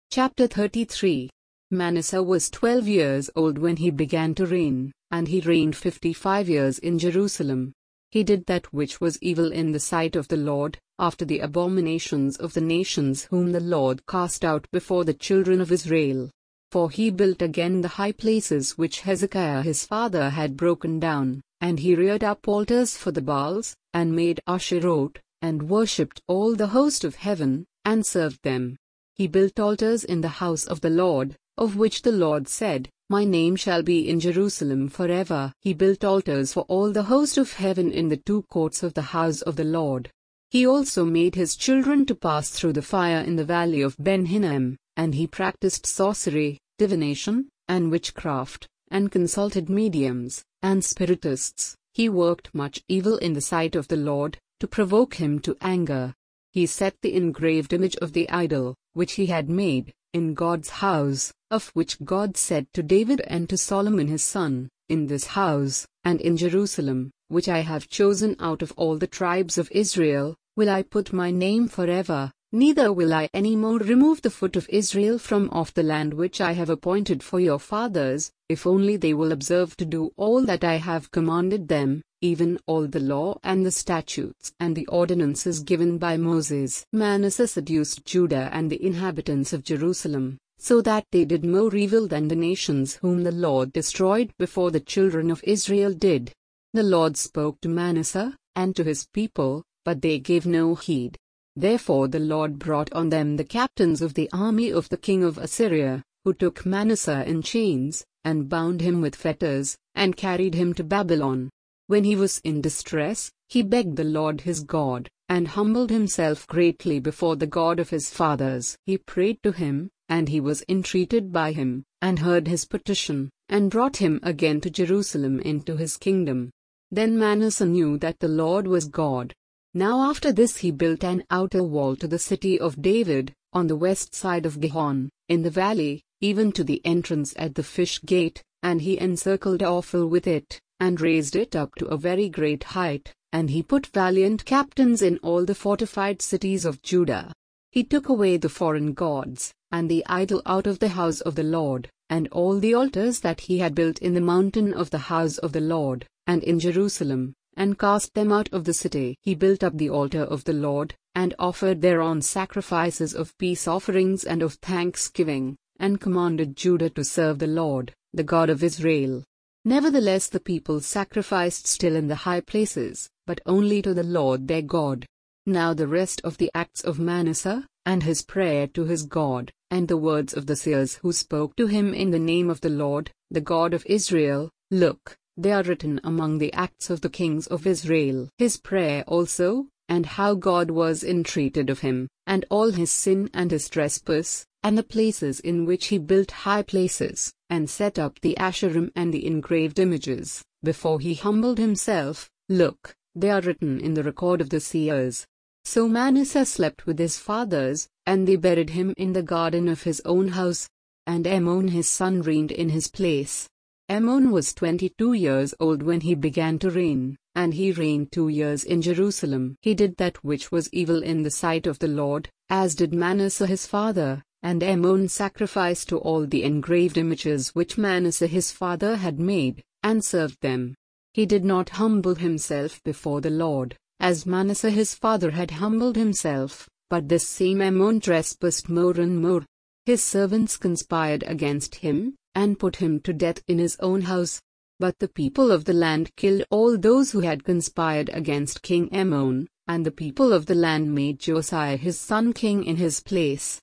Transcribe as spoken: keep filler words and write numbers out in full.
Chapter thirty-three. Manasseh was twelve years old when he began to reign, and he reigned fifty-five years in Jerusalem. He did that which was evil in the sight of the Lord, after the abominations of the nations whom the Lord cast out before the children of Israel. For he built again the high places which Hezekiah his father had broken down, and he reared up altars for the Baals, and made Asheroth, and worshipped all the host of heaven, and served them. He built altars in the house of the Lord, of which the Lord said, My name shall be in Jerusalem forever. He built altars for all the host of heaven in the two courts of the house of the Lord. He also made his children to pass through the fire in the valley of Ben-Hinnom, and he practiced sorcery, divination, and witchcraft, and consulted mediums, and spiritists. He worked much evil in the sight of the Lord, to provoke him to anger. He set the engraved image of the idol, which he had made, in God's house, of which God said to David and to Solomon his son, In this house, and in Jerusalem, which I have chosen out of all the tribes of Israel, will I put my name forever, neither will I any more remove the foot of Israel from off the land which I have appointed for your fathers, if only they will observe to do all that I have commanded them, even all the law and the statutes and the ordinances given by Moses. Manasseh seduced Judah and the inhabitants of Jerusalem, so that they did more evil than the nations whom the Lord destroyed before the children of Israel did. The Lord spoke to Manasseh, and to his people, but they gave no heed. Therefore the Lord brought on them the captains of the army of the king of Assyria, who took Manasseh in chains, and bound him with fetters, and carried him to Babylon. When he was in distress, he begged the Lord his God, and humbled himself greatly before the God of his fathers. He prayed to him, and he was entreated by him, and heard his petition, and brought him again to Jerusalem into his kingdom. Then Manasseh knew that the Lord was God. Now after this he built an outer wall to the city of David, on the west side of Gihon, in the valley, even to the entrance at the fish gate, and he encircled Ophel with it, and raised it up to a very great height, and he put valiant captains in all the fortified cities of Judah. He took away the foreign gods, and the idol out of the house of the Lord, and all the altars that he had built in the mountain of the house of the Lord, and in Jerusalem, and cast them out of the city. He built up the altar of the Lord, and offered thereon sacrifices of peace offerings and of thanksgiving, and commanded Judah to serve the Lord, the God of Israel. Nevertheless the people sacrificed still in the high places, but only to the Lord their God. Now the rest of the acts of Manasseh, and his prayer to his God, and the words of the seers who spoke to him in the name of the Lord, the God of Israel, look, they are written among the acts of the kings of Israel. His prayer also, and how God was entreated of him, and all his sin and his trespass, and the places in which he built high places, and set up the Asherim and the engraved images, before he humbled himself, look, they are written in the record of the seers. So Manasseh slept with his fathers, and they buried him in the garden of his own house. And Amon his son reigned in his place. Amon was twenty-two years old when he began to reign, and he reigned two years in Jerusalem. He did that which was evil in the sight of the Lord, as did Manasseh his father, and Amon sacrificed to all the engraved images which Manasseh his father had made, and served them. He did not humble himself before the Lord, as Manasseh his father had humbled himself, but this same Amon trespassed more and more. His servants conspired against him, and put him to death in his own house. But the people of the land killed all those who had conspired against King Amon, and the people of the land made Josiah his son king in his place.